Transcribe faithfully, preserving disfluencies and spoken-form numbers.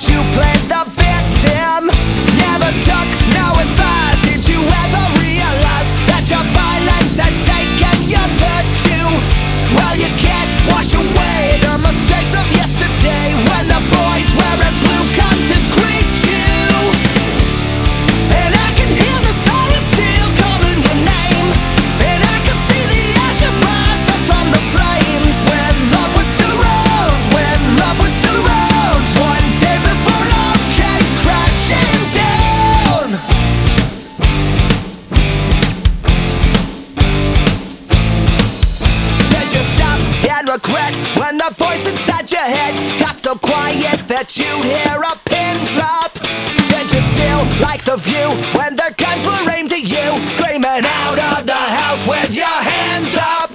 you played the victim, never took no advice. Did you ever realize that your violence had taken your virtue? Well, you can't wash away the mistakes of yesterday when the boys wearing blue come to greet you. And I can hear the sirens still calling your name, and I can see the ashes rising from the flames. When love was still around, when love was still around, one day before all came crashing down. Did you stop and regret when the voice inside your head got so quiet that you'd hear a pin drop? Did you still like the view when their guns were aimed at you, screaming out of the house with your hands up?